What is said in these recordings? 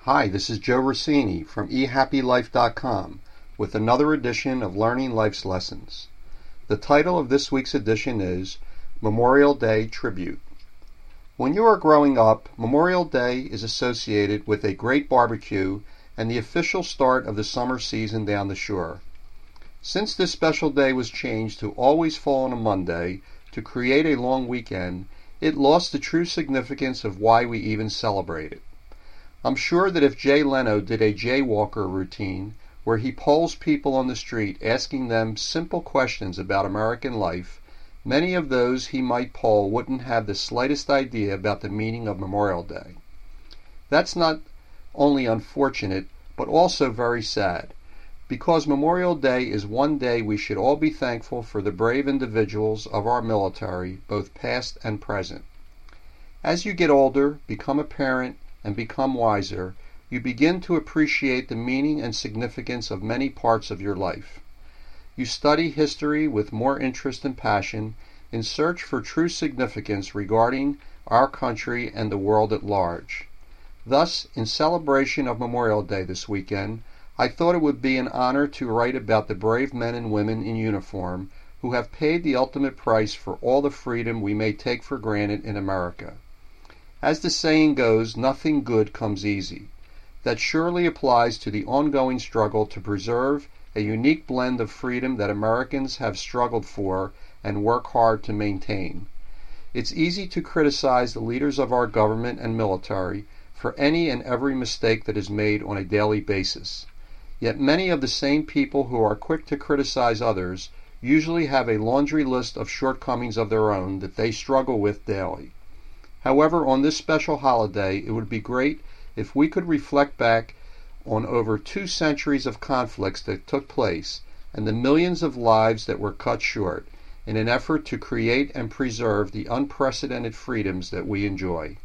Hi, this is Joe Rossini from ehappylife.com with another edition of Learning Life's Lessons. The title of this week's edition is Memorial Day Tribute. When you are growing up, Memorial Day is associated with a great barbecue and the official start of the summer season down the shore. Since this special day was changed to always fall on a Monday to create a long weekend, it lost the true significance of why we even celebrate it. I'm sure that if Jay Leno did a jaywalker routine where he polls people on the street asking them simple questions about American life, many of those he might poll wouldn't have the slightest idea about the meaning of Memorial Day. That's not only unfortunate, but also very sad, because Memorial Day is one day we should all be thankful for the brave individuals of our military, both past and present. As you get older, become a parent, and become wiser, you begin to appreciate the meaning and significance of many parts of your life. You study history with more interest and passion in search for true significance regarding our country and the world at large. Thus, in celebration of Memorial Day this weekend, I thought it would be an honor to write about the brave men and women in uniform who have paid the ultimate price for all the freedom we may take for granted in America. As the saying goes, nothing good comes easy. That surely applies to the ongoing struggle to preserve a unique blend of freedom that Americans have struggled for and work hard to maintain. It's easy to criticize the leaders of our government and military for any and every mistake that is made on a daily basis. Yet many of the same people who are quick to criticize others usually have a laundry list of shortcomings of their own that they struggle with daily. However, on this special holiday, it would be great if we could reflect back on over 2 centuries of conflicts that took place and the millions of lives that were cut short in an effort to create and preserve the unprecedented freedoms that we enjoy.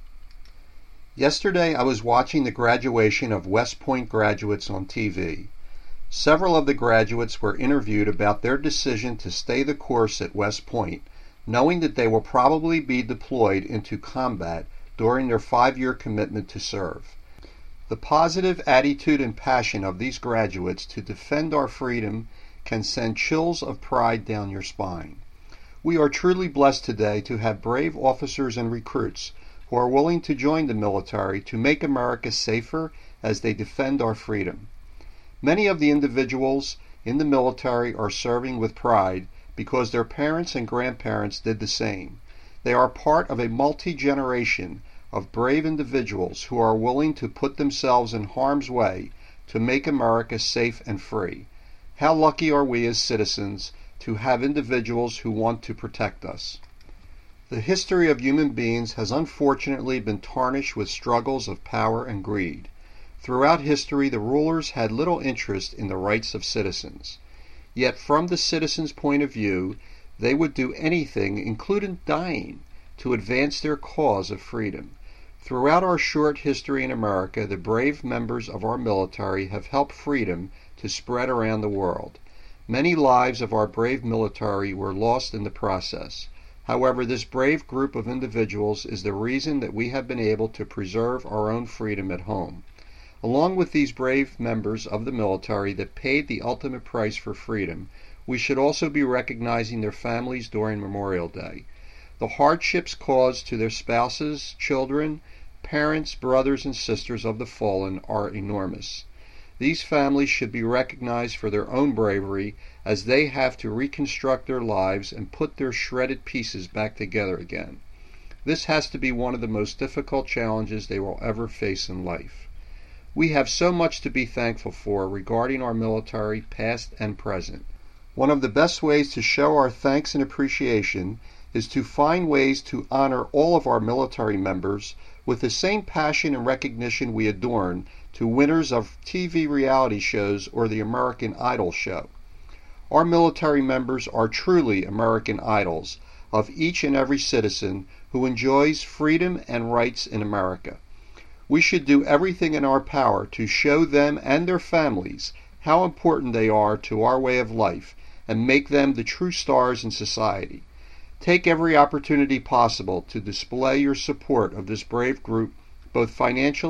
Yesterday, I was watching the graduation of West Point graduates on TV. Several of the graduates were interviewed about their decision to stay the course at West Point, knowing that they will probably be deployed into combat during their 5-year commitment to serve. The positive attitude and passion of these graduates to defend our freedom can send chills of pride down your spine. We are truly blessed today to have brave officers and recruits who are willing to join the military to make America safer as they defend our freedom. Many of the individuals in the military are serving with pride because their parents and grandparents did the same. They are part of a multi-generation of brave individuals who are willing to put themselves in harm's way to make America safe and free. How lucky are we as citizens to have individuals who want to protect us. The history of human beings has unfortunately been tarnished with struggles of power and greed. Throughout history, the rulers had little interest in the rights of citizens. Yet from the citizens' point of view, they would do anything, including dying, to advance their cause of freedom. Throughout our short history in America, the brave members of our military have helped freedom to spread around the world. Many lives of our brave military were lost in the process. However, this brave group of individuals is the reason that we have been able to preserve our own freedom at home. Along with these brave members of the military that paid the ultimate price for freedom, we should also be recognizing their families during Memorial Day. The hardships caused to their spouses, children, parents, brothers, and sisters of the fallen are enormous. These families should be recognized for their own bravery as they have to reconstruct their lives and put their shredded pieces back together again. This has to be one of the most difficult challenges they will ever face in life. We have so much to be thankful for regarding our military, past and present. One of the best ways to show our thanks and appreciation is to find ways to honor all of our military members with the same passion and recognition we adorn to winners of TV reality shows or the American Idol show. Our military members are truly American idols of each and every citizen who enjoys freedom and rights in America. We should do everything in our power to show them and their families how important they are to our way of life and make them the true stars in society. Take every opportunity possible to display your support of this brave group, both financially,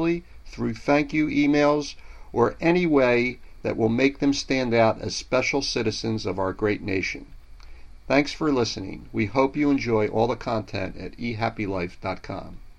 through thank you emails or any way that will make them stand out as special citizens of our great nation. Thanks for listening. We hope you enjoy all the content at ehappylife.com.